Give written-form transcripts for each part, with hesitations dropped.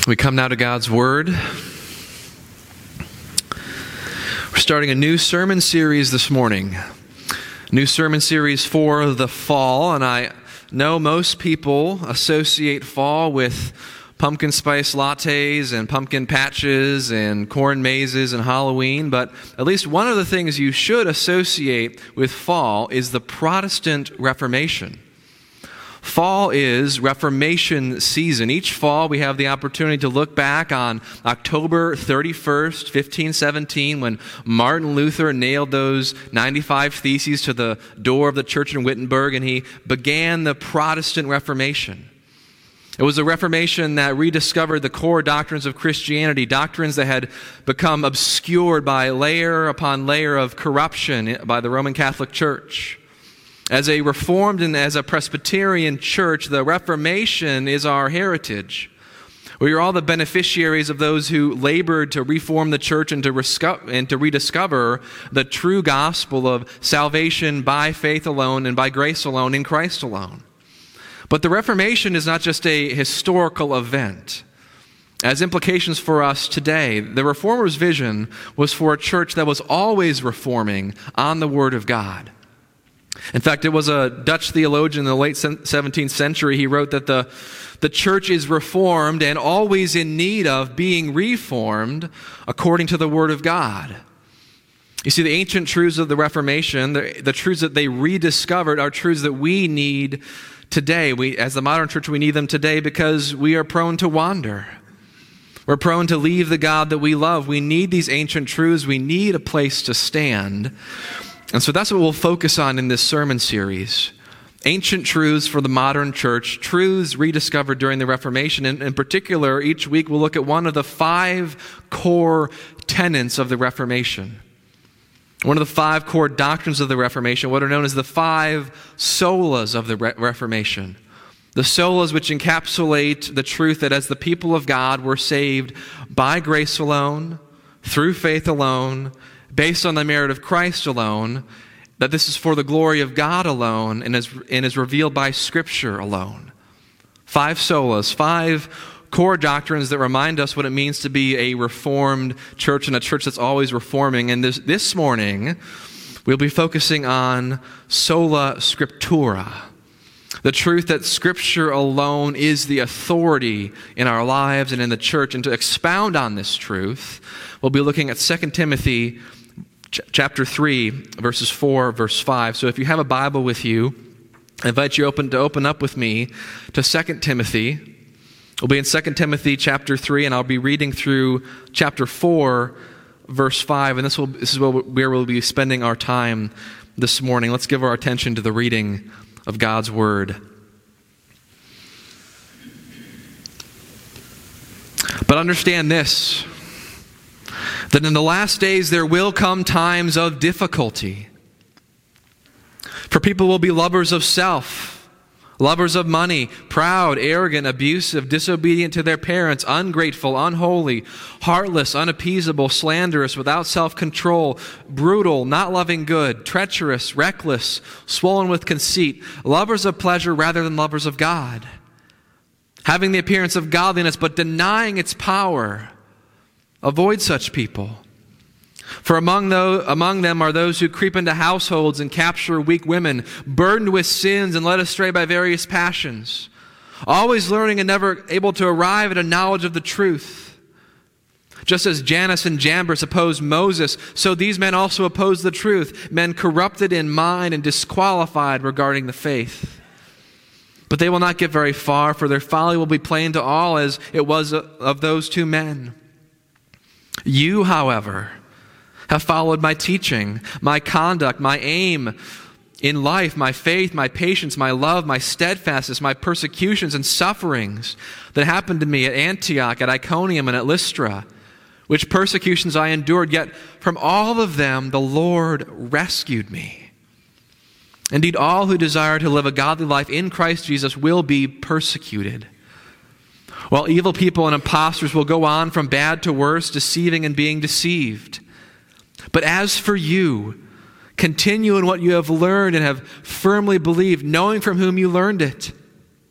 We come now to God's Word. We're starting a new sermon series this morning. New sermon series for the fall, and I know most people associate fall with pumpkin spice lattes and pumpkin patches and corn mazes and Halloween, but at least one of the things you should associate with fall is the Protestant Reformation. Fall is Reformation season. Each fall we have the opportunity to look back on October 31st, 1517, when Martin Luther nailed those 95 Theses to the door of the church in Wittenberg, and he began the Protestant Reformation. It was a Reformation that rediscovered the core doctrines of Christianity, doctrines that had become obscured by layer upon layer of corruption by the Roman Catholic Church. As a Reformed and as a Presbyterian church, the Reformation is our heritage. We are all the beneficiaries of those who labored to reform the church and to rediscover the true gospel of salvation by faith alone and by grace alone in Christ alone. But the Reformation is not just a historical event. As implications for us today, the Reformers' vision was for a church that was always reforming on the Word of God. In fact, it was a Dutch theologian in the late 17th century. He wrote that the church is reformed and always in need of being reformed according to the Word of God. You see, the ancient truths of the Reformation, the truths that they rediscovered, are truths that we need today. As the modern church, we need them today because we are prone to wander. We're prone to leave the God that we love. We need these ancient truths. We need a place to stand. And so that's what we'll focus on in this sermon series. Ancient truths for the modern church, truths rediscovered during the Reformation. In particular, each week we'll look at one of the 5 core tenets of the Reformation. One of the 5 core doctrines of the Reformation, what are known as the 5 solas of the Reformation. The solas which encapsulate the truth that as the people of God we're saved by grace alone, through faith alone, based on the merit of Christ alone, that this is for the glory of God alone and is revealed by Scripture alone. 5 solas, 5 core doctrines that remind us what it means to be a reformed church and a church that's always reforming. And this morning, we'll be focusing on sola scriptura, the truth that Scripture alone is the authority in our lives and in the church. And to expound on this truth, we'll be looking at 2 Timothy chapter 3, verses 4, verse 5. So if you have a Bible with you, I invite you to open up with me to 2 Timothy. We'll be in 2 Timothy chapter 3, and I'll be reading through chapter 4, verse 5. And this is where we'll be spending our time this morning. Let's give our attention to the reading of God's Word. But understand this, that in the last days there will come times of difficulty. For people will be lovers of self, lovers of money, proud, arrogant, abusive, disobedient to their parents, ungrateful, unholy, heartless, unappeasable, slanderous, without self-control, brutal, not loving good, treacherous, reckless, swollen with conceit, lovers of pleasure rather than lovers of God, having the appearance of godliness but denying its power. Avoid such people. For among them are those who creep into households and capture weak women, burdened with sins and led astray by various passions, always learning and never able to arrive at a knowledge of the truth. Just as Jannes and Jambres opposed Moses, so these men also oppose the truth, men corrupted in mind and disqualified regarding the faith. But they will not get very far, for their folly will be plain to all, as it was of those 2 men. You, however, have followed my teaching, my conduct, my aim in life, my faith, my patience, my love, my steadfastness, my persecutions and sufferings that happened to me at Antioch, at Iconium, and at Lystra, which persecutions I endured, yet from all of them the Lord rescued me. Indeed, all who desire to live a godly life in Christ Jesus will be persecuted. While evil people and impostors will go on from bad to worse, deceiving and being deceived. But as for you, continue in what you have learned and have firmly believed, knowing from whom you learned it,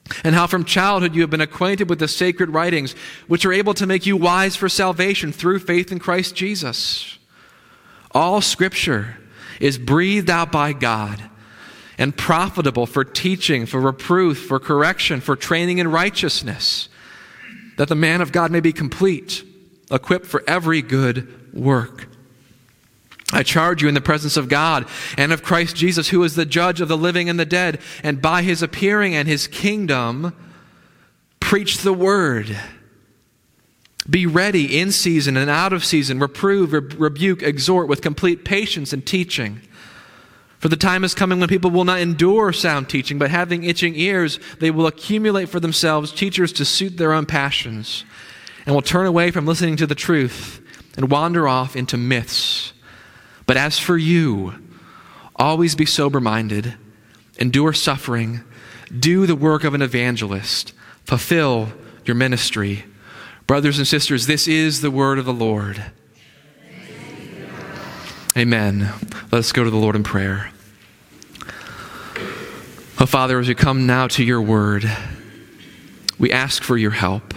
and how from childhood you have been acquainted with the sacred writings, which are able to make you wise for salvation through faith in Christ Jesus. All Scripture is breathed out by God and profitable for teaching, for reproof, for correction, for training in righteousness, that the man of God may be complete, equipped for every good work. I charge you in the presence of God and of Christ Jesus, who is the judge of the living and the dead, and by his appearing and his kingdom, preach the word. Be ready in season and out of season, reprove, rebuke, exhort with complete patience and teaching. For the time is coming when people will not endure sound teaching, but having itching ears, they will accumulate for themselves teachers to suit their own passions, and will turn away from listening to the truth and wander off into myths. But as for you, always be sober-minded, endure suffering, do the work of an evangelist, fulfill your ministry. Brothers and sisters, this is the word of the Lord. Amen. Let us go to the Lord in prayer. Oh, Father, as we come now to your word, we ask for your help.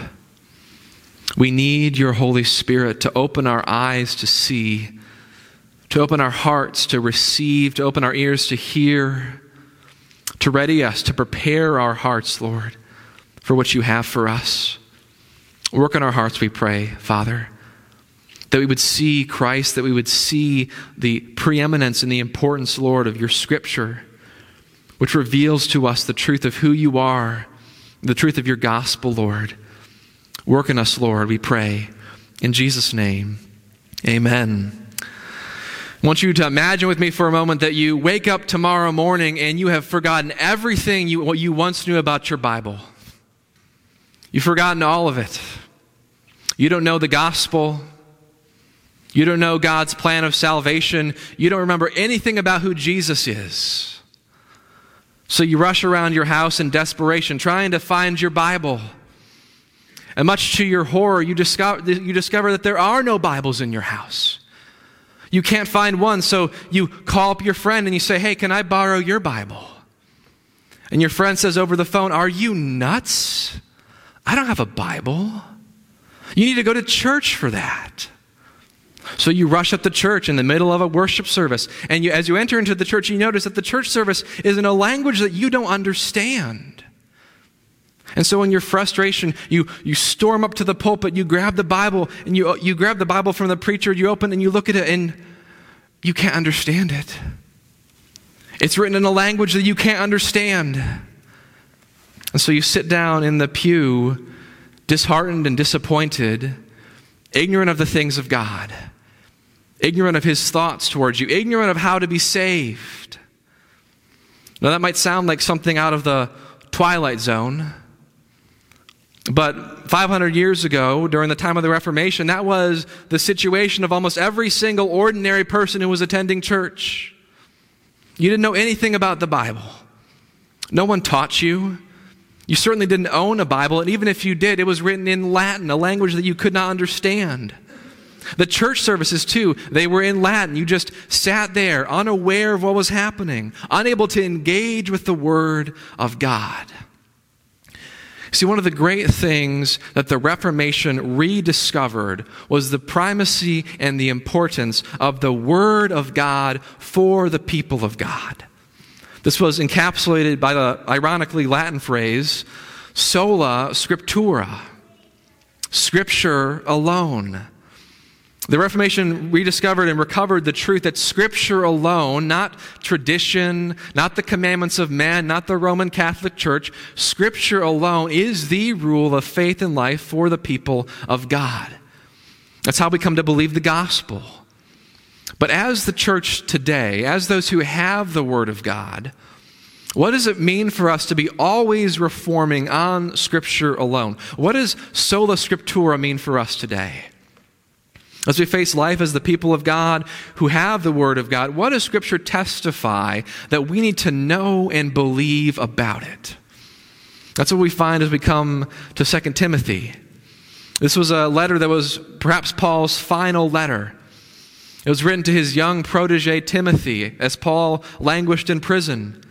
We need your Holy Spirit to open our eyes to see, to open our hearts to receive, to open our ears to hear, to ready us, to prepare our hearts, Lord, for what you have for us. Work on our hearts, we pray, Father, that we would see Christ, that we would see the preeminence and the importance, Lord, of your Scripture, which reveals to us the truth of who you are, the truth of your gospel, Lord. Work in us, Lord, we pray. In Jesus' name, amen. I want you to imagine with me for a moment that you wake up tomorrow morning and you have forgotten everything what you once knew about your Bible. You've forgotten all of it. You don't know the gospel. You don't know God's plan of salvation. You don't remember anything about who Jesus is. So you rush around your house in desperation, trying to find your Bible. And much to your horror, you discover that there are no Bibles in your house. You can't find one, so you call up your friend and you say, "Hey, can I borrow your Bible?" And your friend says over the phone, "Are you nuts? I don't have a Bible. You need to go to church for that." So you rush up to church in the middle of a worship service, and as you enter into the church, you notice that the church service is in a language that you don't understand. And so in your frustration, you storm up to the pulpit, you grab the Bible, and you grab the Bible from the preacher, you open and you look at it, and you can't understand it. It's written in a language that you can't understand. And so you sit down in the pew, disheartened and disappointed, ignorant of the things of God, ignorant of his thoughts towards you, ignorant of how to be saved. Now that might sound like something out of the Twilight Zone, but 500 years ago, during the time of the Reformation, that was the situation of almost every single ordinary person who was attending church. You didn't know anything about the Bible. No one taught you. You certainly didn't own a Bible, and even if you did, it was written in Latin, a language that you could not understand. The church services, too, they were in Latin. You just sat there, unaware of what was happening, unable to engage with the Word of God. See, one of the great things that the Reformation rediscovered was the primacy and the importance of the Word of God for the people of God. This was encapsulated by the ironically Latin phrase, sola scriptura, Scripture alone. The Reformation rediscovered and recovered the truth that Scripture alone, not tradition, not the commandments of man, not the Roman Catholic Church, Scripture alone is the rule of faith and life for the people of God. That's how we come to believe the gospel. But as the church today, as those who have the Word of God, what does it mean for us to be always reforming on Scripture alone? What does sola scriptura mean for us today? As we face life as the people of God who have the Word of God, what does Scripture testify that we need to know and believe about it? That's what we find as we come to 2 Timothy. This was a letter that was perhaps Paul's final letter. It was written to his young protege Timothy as Paul languished in prison.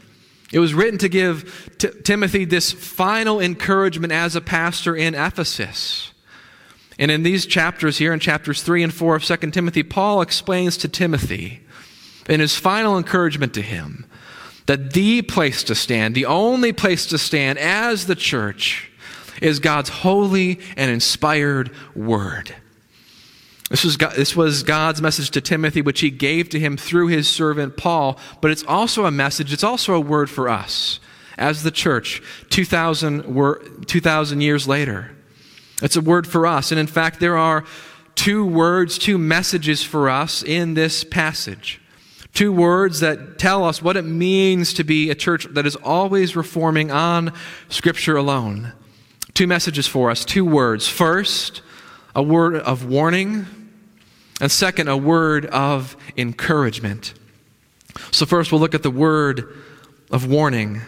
It was written to give Timothy this final encouragement as a pastor in Ephesus. And in these chapters here, in chapters 3 and 4 of 2 Timothy, Paul explains to Timothy, in his final encouragement to him, that the place to stand, the only place to stand as the church, is God's holy and inspired word. This was God's message to Timothy, which he gave to him through his servant Paul, but it's also a message, it's also a word for us as the church 2,000 years later. It's a word for us. And in fact, there are two messages for us in this passage. Two words that tell us what it means to be a church that is always reforming on Scripture alone. Two messages for us, two words. First, a word of warning, and second, a word of encouragement. So first, we'll look at the word of warning.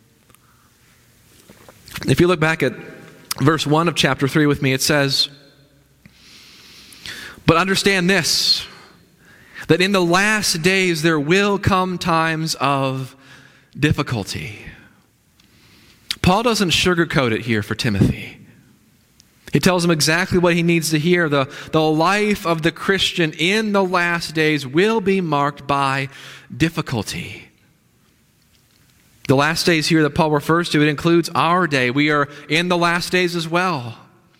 If you look back at verse 1 of chapter 3 with me, it says, "But understand this, that in the last days there will come times of difficulty." Paul doesn't sugarcoat it here for Timothy. He tells him exactly what he needs to hear. The life of the Christian in the last days will be marked by difficulty. The last days here that Paul refers to, it includes our day. We are in the last days as well.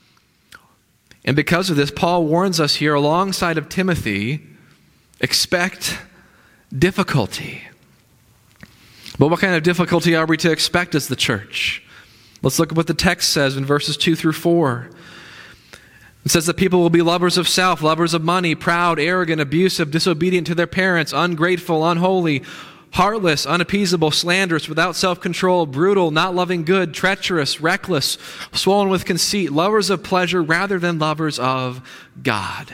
And because of this, Paul warns us here alongside of Timothy, expect difficulty. But what kind of difficulty are we to expect as the church? Let's look at what the text says in verses 2 through 4. It says that people will be lovers of self, lovers of money, proud, arrogant, abusive, disobedient to their parents, ungrateful, unholy, heartless, unappeasable, slanderous, without self-control, brutal, not loving good, treacherous, reckless, swollen with conceit, lovers of pleasure rather than lovers of God.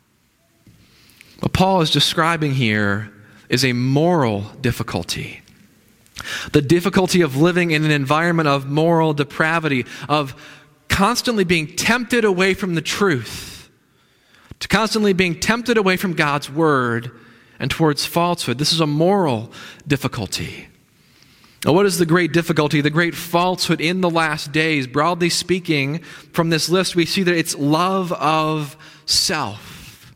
What Paul is describing here is a moral difficulty. The difficulty of living in an environment of moral depravity, of constantly being tempted away from the truth, to constantly being tempted away from God's word and towards falsehood. This is a moral difficulty. Now, what is the great difficulty, the great falsehood in the last days? Broadly speaking, from this list, we see that it's love of self.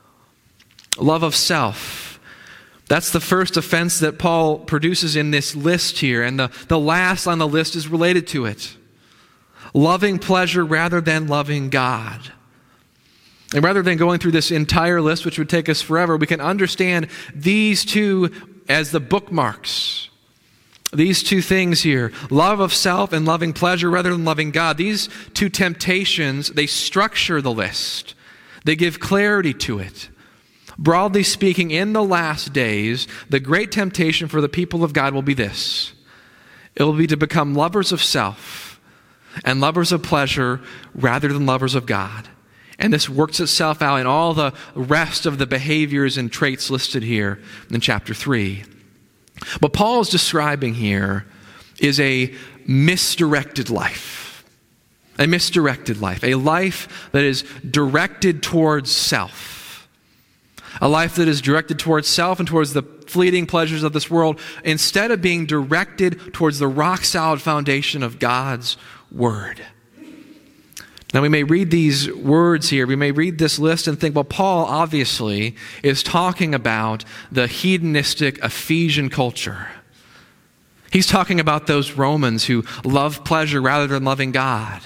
Love of self. That's the first offense that Paul produces in this list here, and the last on the list is related to it. Loving pleasure rather than loving God. And rather than going through this entire list, which would take us forever, we can understand these two as the bookmarks. These two things here, love of self and loving pleasure rather than loving God. These two temptations, they structure the list. They give clarity to it. Broadly speaking, in the last days, the great temptation for the people of God will be this. It will be to become lovers of self and lovers of pleasure rather than lovers of God. And this works itself out in all the rest of the behaviors and traits listed here in chapter 3. What Paul is describing here is a misdirected life. A misdirected life. A life that is directed towards self. A life that is directed towards self and towards the fleeting pleasures of this world, instead of being directed towards the rock-solid foundation of God's word. Now, we may read these words here, we may read this list and think, well, Paul obviously is talking about the hedonistic Ephesian culture. He's talking about those Romans who love pleasure rather than loving God.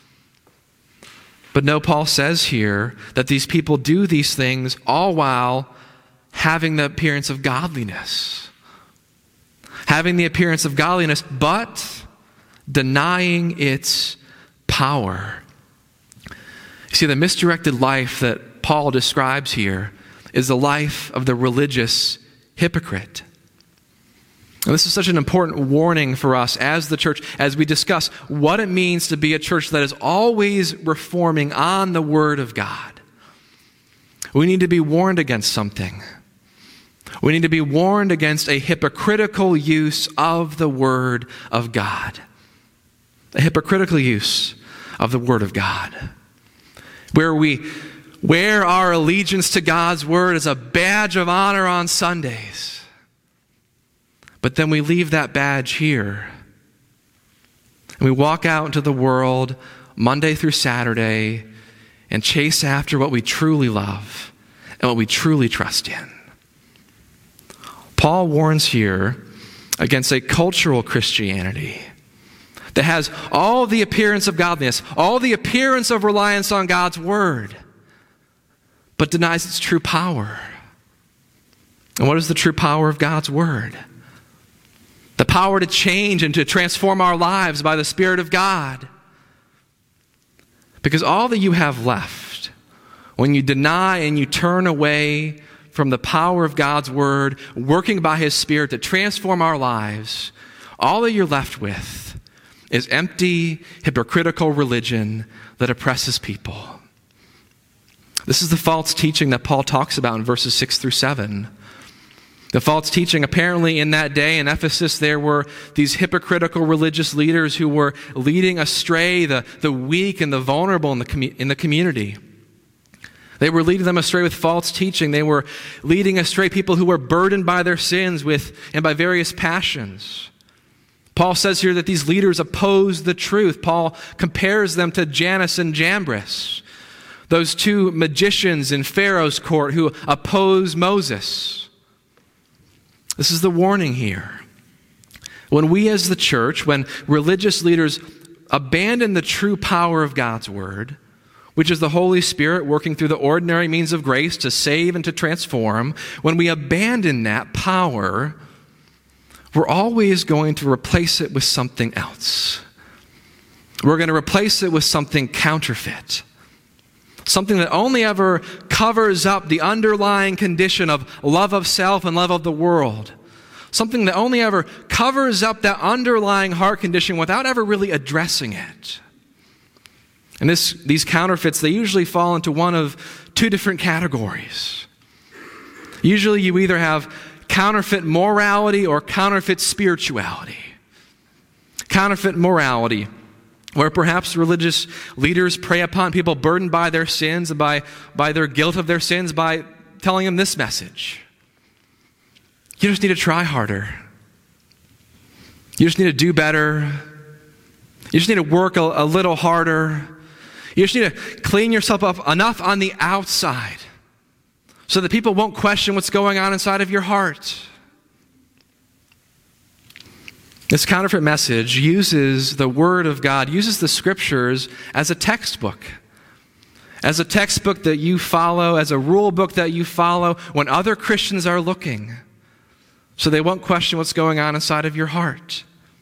But no, Paul says here that these people do these things all while having the appearance of godliness. Having the appearance of godliness, but denying its power. You see, the misdirected life that Paul describes here is the life of the religious hypocrite. And this is such an important warning for us as the church, as we discuss what it means to be a church that is always reforming on the Word of God. We need to be warned against something. We need to be warned against a hypocritical use of the Word of God. A hypocritical use of the Word of God. Where we wear our allegiance to God's Word as a badge of honor on Sundays. But then we leave that badge here. And we walk out into the world Monday through Saturday and chase after what we truly love and what we truly trust in. Paul warns here against a cultural Christianity that has all the appearance of godliness, all the appearance of reliance on God's word, but denies its true power. And what is the true power of God's word? The power to change and to transform our lives by the Spirit of God. Because all that you have left when you deny and you turn away from the power of God's word, working by His Spirit to transform our lives, all that you're left with is empty, hypocritical religion that oppresses people. This is the false teaching that Paul talks about in verses 6 through 7. The false teaching, apparently in that day in Ephesus, there were these hypocritical religious leaders who were leading astray the weak and the vulnerable in the community. They were leading them astray with false teaching. They were leading astray people who were burdened by their sins and by various passions. Paul says here that these leaders oppose the truth. Paul compares them to Jannes and Jambres, those two magicians in Pharaoh's court who oppose Moses. This is the warning here. When we as the church, when religious leaders abandon the true power of God's word, which is the Holy Spirit working through the ordinary means of grace to save and to transform, when we abandon that power, we're always going to replace it with something else. We're going to replace it with something counterfeit. Something that only ever covers up the underlying condition of love of self and love of the world. Something that only ever covers up that underlying heart condition without ever really addressing it. And these counterfeits, they usually fall into one of two different categories. Usually you either have counterfeit morality or counterfeit spirituality. Counterfeit morality, where perhaps religious leaders prey upon people burdened by their sins and by their guilt of their sins by telling them this message. You just need to try harder. You just need to do better. You just need to work a little harder. You just need to clean yourself up enough on the outside so that people won't question what's going on inside of your heart. This counterfeit message uses the Word of God, uses the Scriptures as a textbook. As a textbook that you follow, as a rule book that you follow when other Christians are looking, so they won't question what's going on inside of your heart.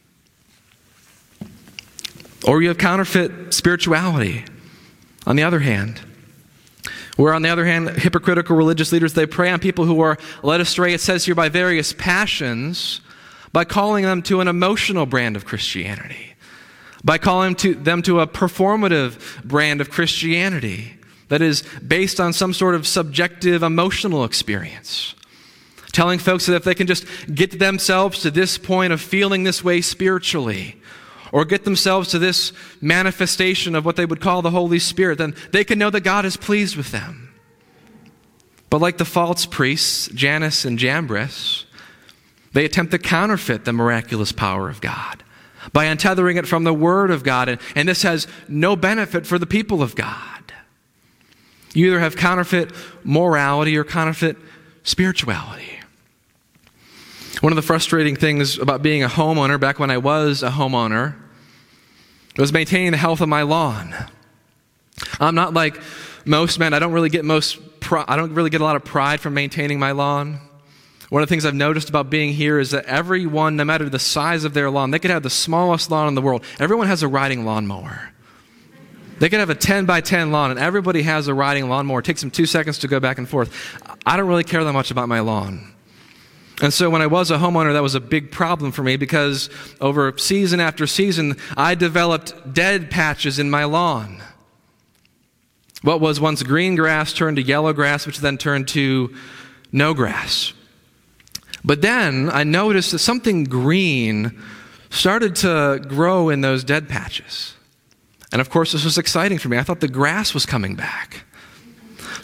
Or you have counterfeit spirituality, on the other hand. Where, on the other hand, hypocritical religious leaders, they prey on people who are led astray, it says here, by various passions, by calling them to an emotional brand of Christianity, by calling them to a performative brand of Christianity that is based on some sort of subjective emotional experience. Telling folks that if they can just get themselves to this point of feeling this way spiritually, or get themselves to this manifestation of what they would call the Holy Spirit, then they can know that God is pleased with them. But like the false priests, Jannes and Jambres, they attempt to counterfeit the miraculous power of God by untethering it from the Word of God, and this has no benefit for the people of God. You either have counterfeit morality or counterfeit spirituality. One of the frustrating things about being a homeowner, back when I was a homeowner, was maintaining the health of my lawn. I'm not like most men. I don't really get a lot of pride from maintaining my lawn. One of the things I've noticed about being here is that everyone, no matter the size of their lawn, they could have the smallest lawn in the world. Everyone has a riding lawnmower. They could have a 10 by 10 lawn, and everybody has a riding lawnmower. It takes them 2 seconds to go back and forth. I don't really care that much about my lawn. And so when I was a homeowner, that was a big problem for me because over season after season, I developed dead patches in my lawn. What was once green grass turned to yellow grass, which then turned to no grass. But then I noticed that something green started to grow in those dead patches. And of course, this was exciting for me. I thought the grass was coming back.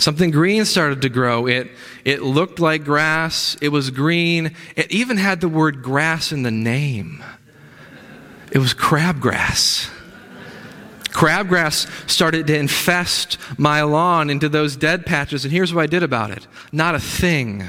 Something green started to grow. It looked like grass. It was green. It even had the word grass in the name. It was crabgrass. Crabgrass started to infest my lawn into those dead patches, and here's what I did about it. Not a thing.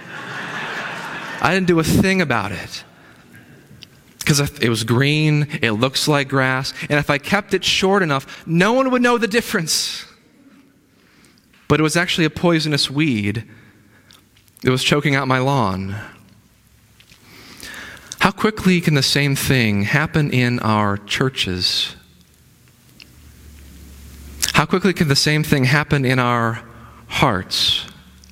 I didn't do a thing about it. Because it was green, it looks like grass, and if I kept it short enough, no one would know the difference. But it was actually a poisonous weed that was choking out my lawn. How quickly can the same thing happen in our churches? How quickly can the same thing happen in our hearts?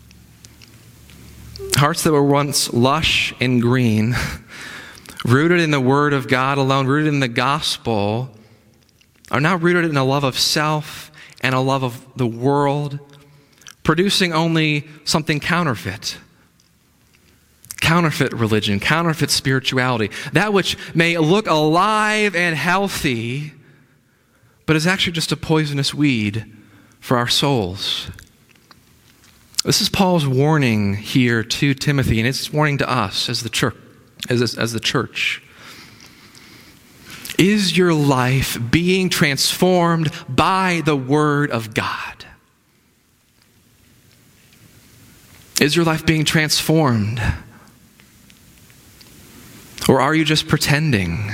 Hearts that were once lush and green, rooted in the Word of God alone, rooted in the gospel, are now rooted in a love of self and a love of the world, producing only something counterfeit. Counterfeit religion, counterfeit spirituality. That which may look alive and healthy, but is actually just a poisonous weed for our souls. This is Paul's warning here to Timothy, and it's warning to us as the church. As the church. Is your life being transformed by the Word of God? Is your life being transformed? Or are you just pretending?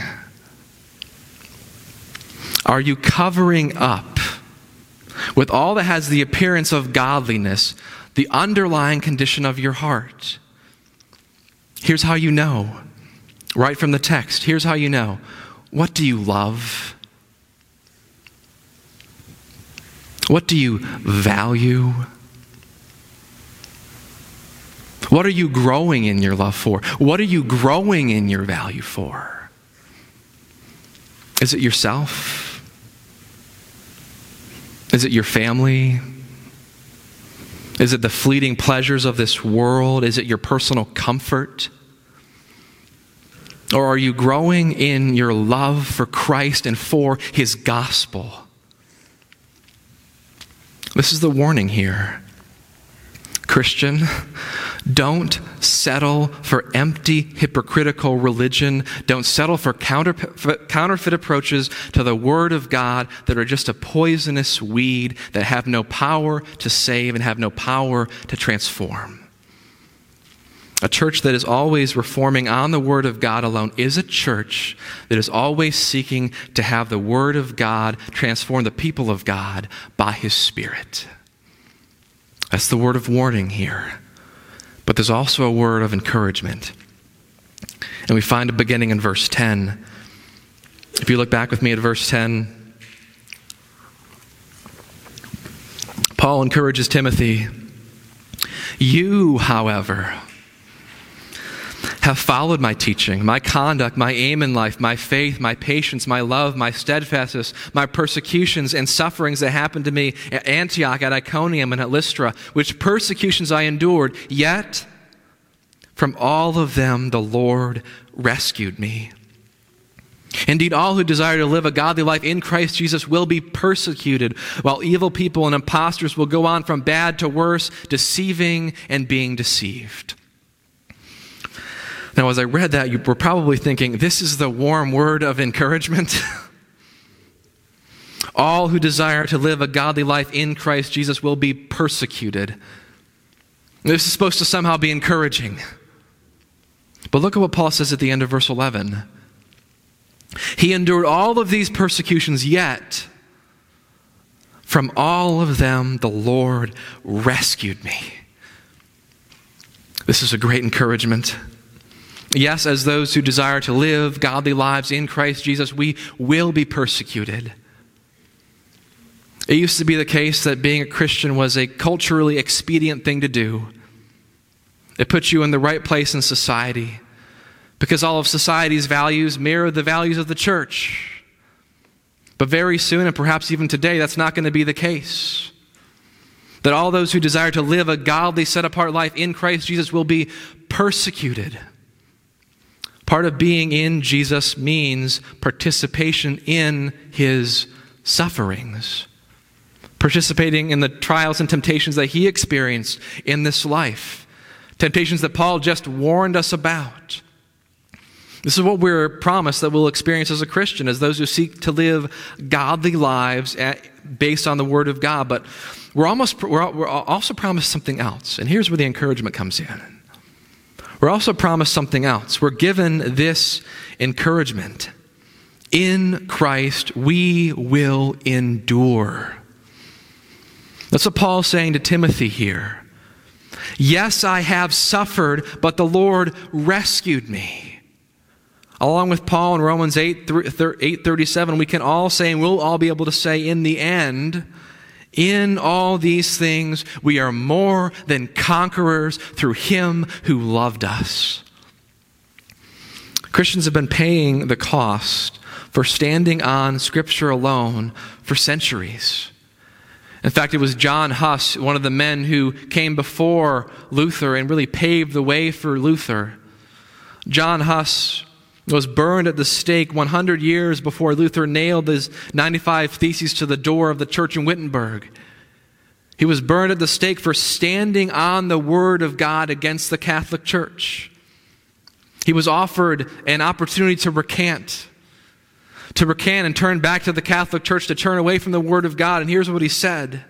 Are you covering up with all that has the appearance of godliness, the underlying condition of your heart? Here's how you know. Right from the text, here's how you know. What do you love? What do you value? What are you growing in your love for? What are you growing in your value for? Is it yourself? Is it your family? Is it the fleeting pleasures of this world? Is it your personal comfort? Or are you growing in your love for Christ and for His gospel? This is the warning here. Christian, don't settle for empty, hypocritical religion. Don't settle for counterfeit approaches to the Word of God that are just a poisonous weed that have no power to save and have no power to transform. A church that is always reforming on the Word of God alone is a church that is always seeking to have the Word of God transform the people of God by His Spirit. That's the word of warning here. But there's also a word of encouragement. And we find a beginning in verse 10. If you look back with me at verse 10, Paul encourages Timothy, "You, however, have followed my teaching, my conduct, my aim in life, my faith, my patience, my love, my steadfastness, my persecutions and sufferings that happened to me at Antioch, at Iconium, and at Lystra, which persecutions I endured, yet from all of them the Lord rescued me. Indeed, all who desire to live a godly life in Christ Jesus will be persecuted, while evil people and impostors will go on from bad to worse, deceiving and being deceived." Now, as I read that, you were probably thinking, this is the warm word of encouragement. All who desire to live a godly life in Christ Jesus will be persecuted. This is supposed to somehow be encouraging. But look at what Paul says at the end of verse 11. He endured all of these persecutions, yet from all of them the Lord rescued me. This is a great encouragement. Yes, as those who desire to live godly lives in Christ Jesus, we will be persecuted. It used to be the case that being a Christian was a culturally expedient thing to do. It puts you in the right place in society because all of society's values mirror the values of the church. But very soon, and perhaps even today, that's not going to be the case. That all those who desire to live a godly, set-apart life in Christ Jesus will be persecuted. Part of being in Jesus means participation in His sufferings. participating in the trials and temptations that he experienced in this life, temptations that Paul just warned us about. This is what we're promised that we'll experience as a Christian, as those who seek to live godly lives based on the Word of God. But we're also promised something else. And here's where the encouragement comes in. We're also promised something else. We're given this encouragement. In Christ, we will endure. That's what Paul's saying to Timothy here. Yes, I have suffered, but the Lord rescued me. Along with Paul in Romans 8:37, we can all say, and we'll all be able to say in the end, in all these things, we are more than conquerors through him who loved us. Christians have been paying the cost for standing on Scripture alone for centuries. In fact, it was John Huss, one of the men who came before Luther and really paved the way for Luther. John Huss was burned at the stake 100 years before Luther nailed his 95 Theses to the door of the church in Wittenberg. He was burned at the stake for standing on the Word of God against the Catholic Church. He was offered an opportunity to recant and turn back to the Catholic Church, to turn away from the Word of God. And here's what he said: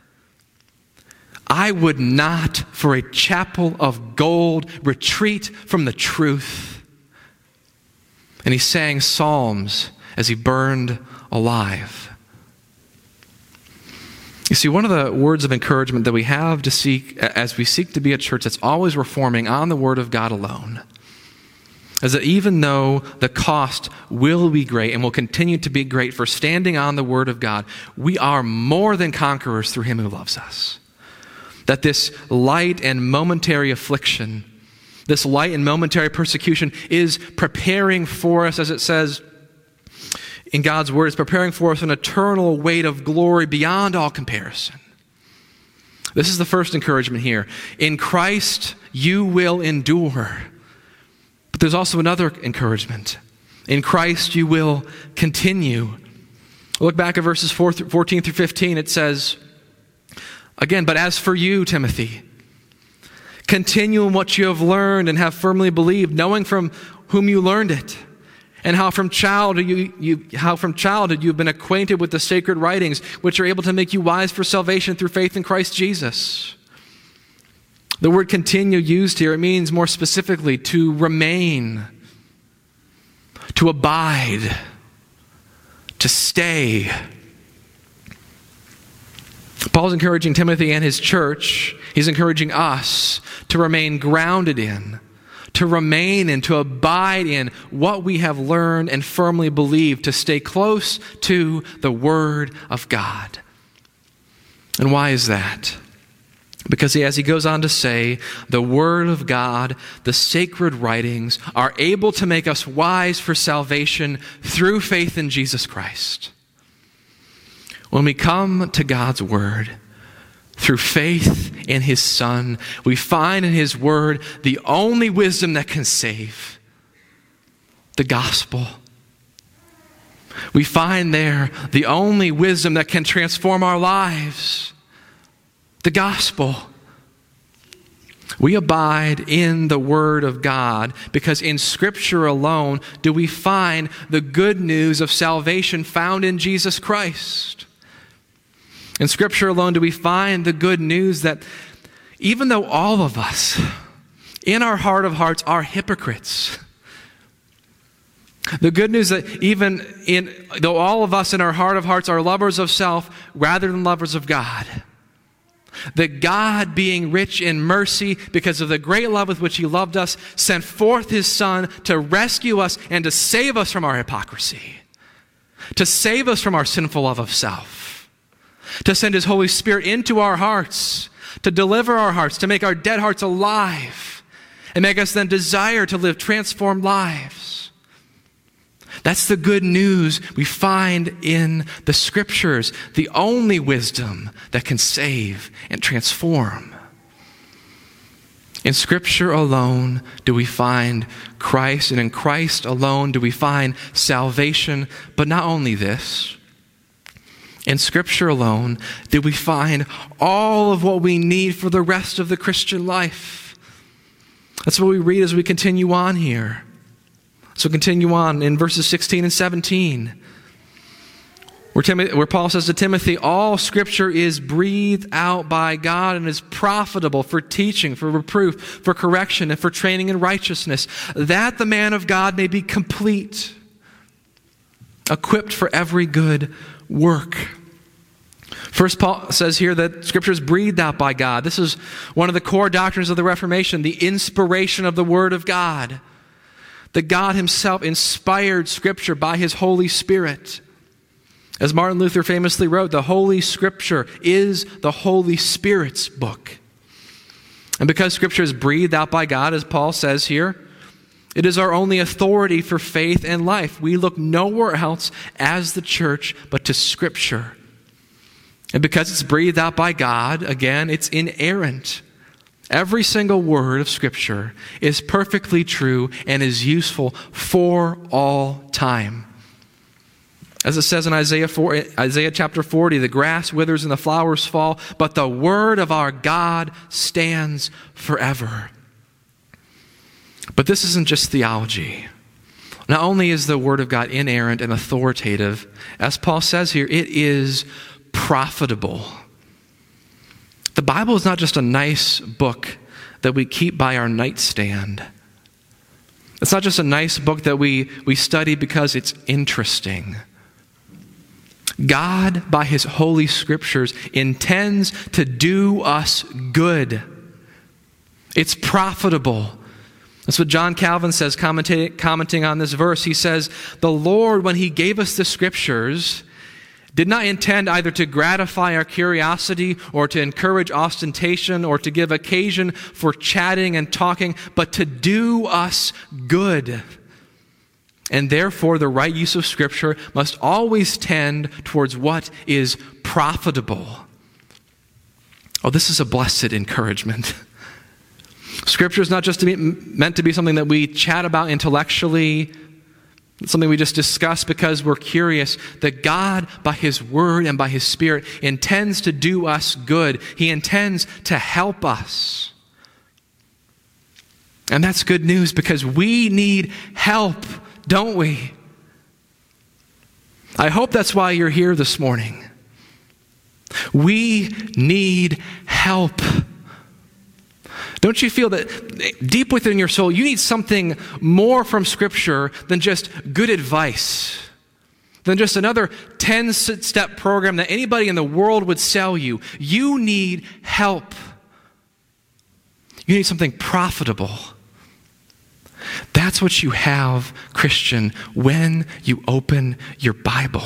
I would not for a chapel of gold retreat from the truth. And he sang psalms as he burned alive. You see, one of the words of encouragement that we have to seek as we seek to be a church that's always reforming on the Word of God alone is that even though the cost will be great and will continue to be great for standing on the Word of God, we are more than conquerors through him who loves us. That this light and momentary affliction, this light and momentary persecution is preparing for us, as it says in God's Word, is preparing for us an eternal weight of glory beyond all comparison. This is the first encouragement here. In Christ, you will endure. But there's also another encouragement. In Christ, you will continue. Look back at verses 14 through 15. It says, again, but as for you, Timothy, continue in what you have learned and have firmly believed, knowing from whom you learned it, and how from childhood you've been acquainted with the sacred writings, which are able to make you wise for salvation through faith in Christ Jesus. The word continue used here, it means more specifically to remain, to abide, to stay. Paul's encouraging Timothy and his church. He's encouraging us to remain grounded in, to remain in, to abide in what we have learned and firmly believe, to stay close to the Word of God. And why is that? Because as he goes on to say, the Word of God, the sacred writings, are able to make us wise for salvation through faith in Jesus Christ. When we come to God's Word, through faith in His Son, we find in His Word the only wisdom that can save, the gospel. We find there the only wisdom that can transform our lives, the gospel. We abide in the Word of God because in Scripture alone do we find the good news of salvation found in Jesus Christ. In Scripture alone do we find the good news that even though all of us, in our heart of hearts, are hypocrites, the good news that though all of us in our heart of hearts are lovers of self rather than lovers of God, that God, being rich in mercy because of the great love with which He loved us, sent forth His Son to rescue us and to save us from our hypocrisy, to save us from our sinful love of self, to send His Holy Spirit into our hearts, to deliver our hearts, to make our dead hearts alive, and make us then desire to live transformed lives. That's the good news we find in the Scriptures, the only wisdom that can save and transform. In Scripture alone do we find Christ, and in Christ alone do we find salvation. But not only this, In Scripture alone did we find all of what we need for the rest of the Christian life. That's what we read as we continue on here. So continue on in verses 16 and 17. Where Paul says to Timothy, all Scripture is breathed out by God and is profitable for teaching, for reproof, for correction, and for training in righteousness, that the man of God may be complete, equipped for every good work. First, Paul says here that Scripture is breathed out by God. This is one of the core doctrines of the Reformation, the inspiration of the Word of God. That God himself inspired Scripture by his Holy Spirit. As Martin Luther famously wrote, the Holy Scripture is the Holy Spirit's book. And because Scripture is breathed out by God, as Paul says here, it is our only authority for faith and life. We look nowhere else as the church but to Scripture. And because it's breathed out by God, again, it's inerrant. Every single word of Scripture is perfectly true and is useful for all time. As it says in Isaiah chapter 40, the grass withers and the flowers fall, but the word of our God stands forever. But this isn't just theology. Not only is the word of God inerrant and authoritative, as Paul says here, it is profitable. The Bible is not just a nice book that we keep by our nightstand. It's not just a nice book that we study because it's interesting. God, by his holy Scriptures, intends to do us good. It's profitable. That's what John Calvin says, commenting on this verse. He says, the Lord, when he gave us the Scriptures, did not intend either to gratify our curiosity or to encourage ostentation or to give occasion for chatting and talking, but to do us good. And therefore, the right use of Scripture must always tend towards what is profitable. Oh, this is a blessed encouragement. Scripture is not just meant to be something that we chat about intellectually, something we just discuss because we're curious. That God, by his word and by his Spirit, intends to do us good. He intends to help us. And that's good news because we need help, don't we? I hope that's why you're here this morning. We need help. Don't you feel that deep within your soul, you need something more from Scripture than just good advice, than just another 10-step program that anybody in the world would sell you? You need help. You need something profitable. That's what you have, Christian, when you open your Bible.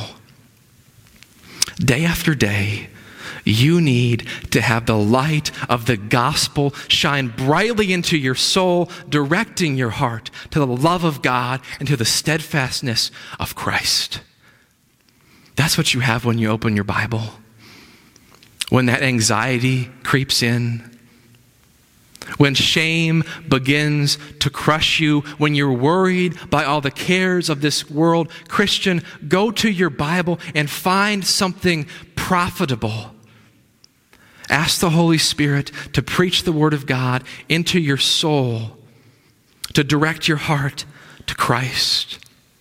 Day after day, you need to have the light of the gospel shine brightly into your soul, directing your heart to the love of God and to the steadfastness of Christ. That's what you have when you open your Bible. When that anxiety creeps in, when shame begins to crush you, when you're worried by all the cares of this world, Christian, go to your Bible and find something profitable. Ask the Holy Spirit to preach the Word of God into your soul, to direct your heart to Christ.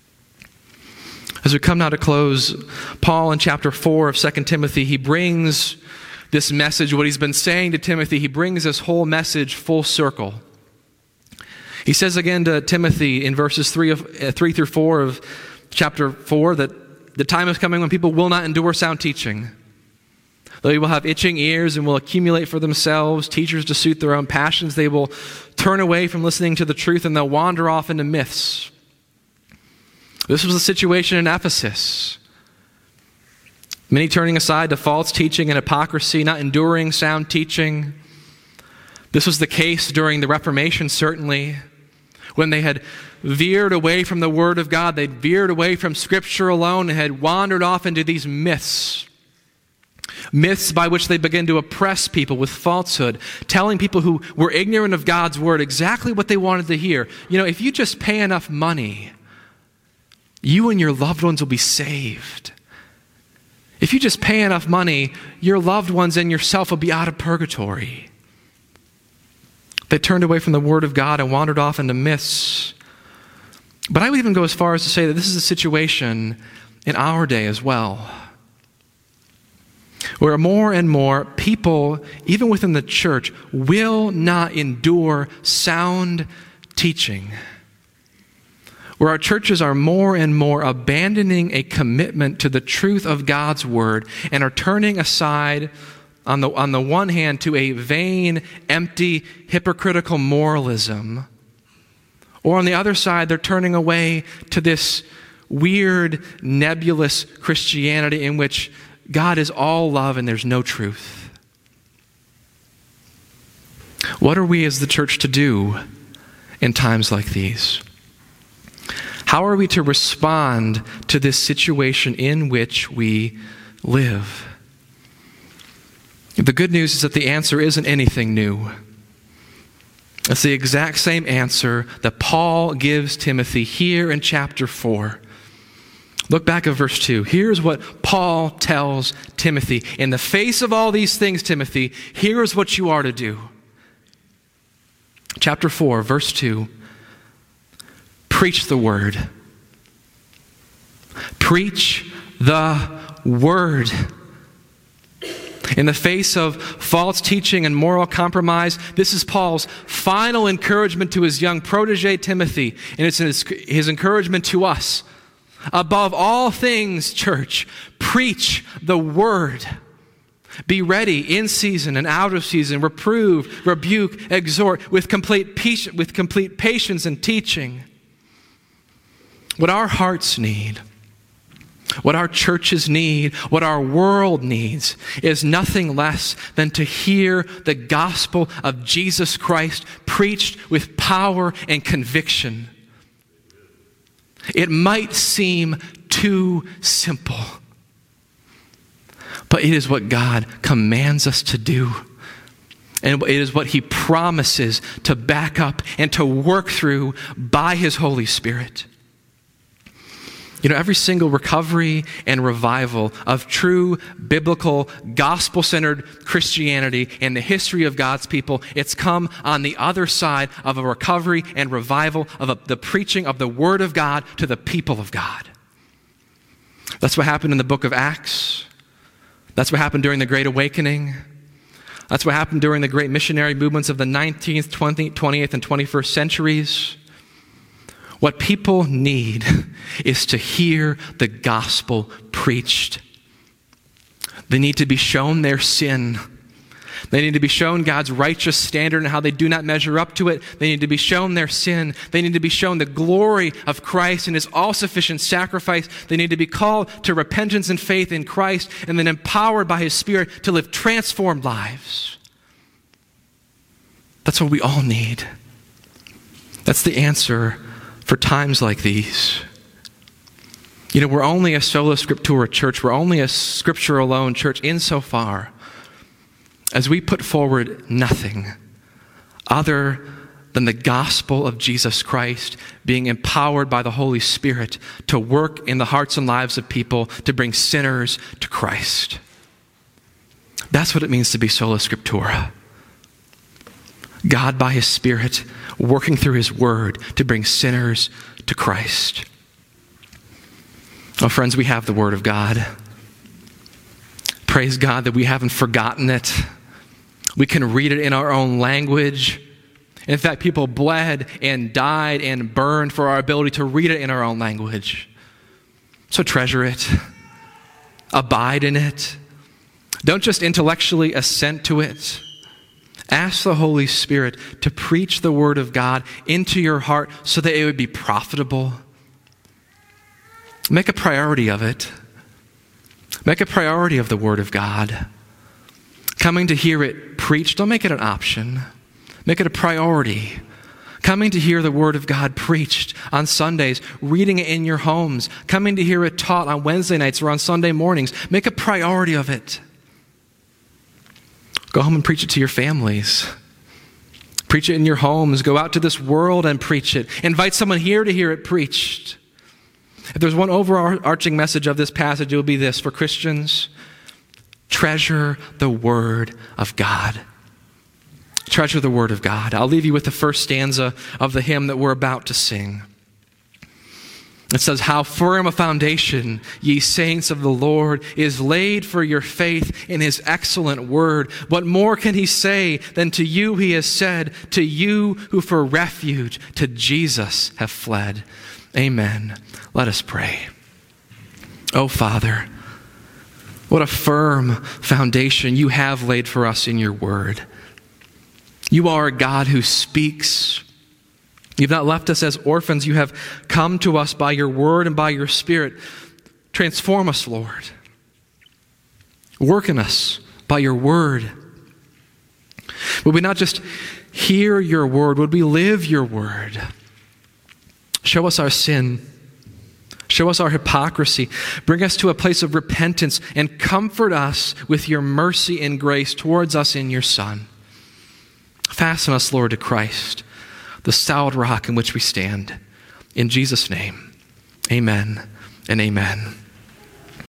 As we come now to close, Paul in chapter 4 of 2 Timothy, he brings this message, what he's been saying to Timothy, he brings this whole message full circle. He says again to Timothy in verses 3 through 4 of chapter 4 that the time is coming when people will not endure sound teaching. They will have itching ears and will accumulate for themselves teachers to suit their own passions. They will turn away from listening to the truth and they'll wander off into myths. This was the situation in Ephesus. Many turning aside to false teaching and hypocrisy, not enduring sound teaching. This was the case during the Reformation, certainly, when they had veered away from the Word of God. They'd veered away from Scripture alone and had wandered off into these myths. Myths by which they begin to oppress people with falsehood, telling people who were ignorant of God's Word exactly what they wanted to hear. You know, if you just pay enough money, you and your loved ones will be saved. If you just pay enough money, your loved ones and yourself will be out of purgatory. They turned away from the Word of God and wandered off into myths. But I would even go as far as to say that this is a situation in our day as well, where more and more people, even within the church, will not endure sound teaching. Where our churches are more and more abandoning a commitment to the truth of God's Word and are turning aside, on the one hand, to a vain, empty, hypocritical moralism. Or on the other side, they're turning away to this weird, nebulous Christianity in which God is all love and there's no truth. What are we as the church to do in times like these? How are we to respond to this situation in which we live? The good news is that the answer isn't anything new. It's the exact same answer that Paul gives Timothy here in chapter 4. Look back at verse 2. Here's what Paul tells Timothy. In the face of all these things, Timothy, here's what you are to do. Chapter 4, verse 2. Preach the word. Preach the word. In the face of false teaching and moral compromise, this is Paul's final encouragement to his young protege, Timothy. And it's his encouragement to us. Above all things, church, preach the word. Be ready in season and out of season. Reprove, rebuke, exhort with complete patience and teaching. What our hearts need, what our churches need, what our world needs is nothing less than to hear the gospel of Jesus Christ preached with power and conviction. It might seem too simple, but it is what God commands us to do. And it is what He promises to back up and to work through by His Holy Spirit. You know, every single recovery and revival of true biblical, gospel-centered Christianity in the history of God's people, it's come on the other side of a recovery and revival of the preaching of the Word of God to the people of God. That's what happened in the book of Acts. That's what happened during the Great Awakening. That's what happened during the great missionary movements of the 19th, 20th, and 21st centuries. What people need is to hear the gospel preached. They need to be shown their sin. They need to be shown God's righteous standard and how they do not measure up to it. They need to be shown their sin. They need to be shown the glory of Christ and His all-sufficient sacrifice. They need to be called to repentance and faith in Christ and then empowered by His Spirit to live transformed lives. That's what we all need. That's the answer for times like these. You know, we're only a sola scriptura church. We're only a scripture alone church insofar as we put forward nothing other than the gospel of Jesus Christ being empowered by the Holy Spirit to work in the hearts and lives of people to bring sinners to Christ. That's what it means to be sola scriptura. God by His Spirit working through His Word to bring sinners to Christ. Oh, friends, we have the Word of God. Praise God that we haven't forgotten it. We can read it in our own language. In fact, people bled and died and burned for our ability to read it in our own language. So treasure it. Abide in it. Don't just intellectually assent to it. Ask the Holy Spirit to preach the Word of God into your heart so that it would be profitable. Make a priority of it. Make a priority of the Word of God. Coming to hear it preached, don't make it an option. Make it a priority. Coming to hear the Word of God preached on Sundays, reading it in your homes, coming to hear it taught on Wednesday nights or on Sunday mornings. Make a priority of it. Go home and preach it to your families. Preach it in your homes. Go out to this world and preach it. Invite someone here to hear it preached. If there's one overarching message of this passage, it will be this: for Christians, treasure the Word of God. Treasure the Word of God. I'll leave you with the first stanza of the hymn that we're about to sing. It says, "How firm a foundation, ye saints of the Lord, is laid for your faith in his excellent word. What more can he say than to you he has said, to you who for refuge to Jesus have fled?" Amen. Let us pray. Oh, Father, what a firm foundation you have laid for us in your word. You are a God who speaks. You've not left us as orphans. You have come to us by your word and by your Spirit. Transform us, Lord. Work in us by your word. Would we not just hear your word? Would we live your word? Show us our sin. Show us our hypocrisy. Bring us to a place of repentance and comfort us with your mercy and grace towards us in your Son. Fasten us, Lord, to Christ, the solid rock in which we stand. In Jesus' name, amen and amen.